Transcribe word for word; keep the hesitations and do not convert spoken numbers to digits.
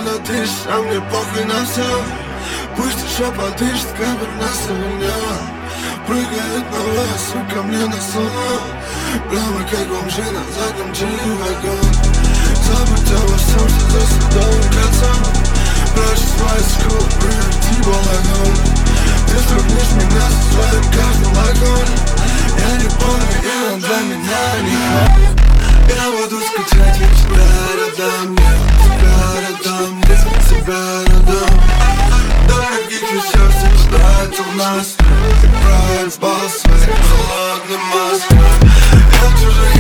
куда дышишь, а мне похуй на все. Пусть еще подышит, капель на меня. Прыгает на вас, сука, мне на сон. Прямо как бомжи на заднем G-вагон. Забудь обо всем, что за садовым кольцом. Прочь свою школу, прекрати балагон. Ты сравнишь меня со своим каждым лагом. Я не помню, и он для меня не ходит. Я буду скучать, ведь тебя рядом нет. Тебя рядом нет, тебя рядом. Дорогих вещах все ждать у нас. Ты правильно спал своей холодной маской. Я чужих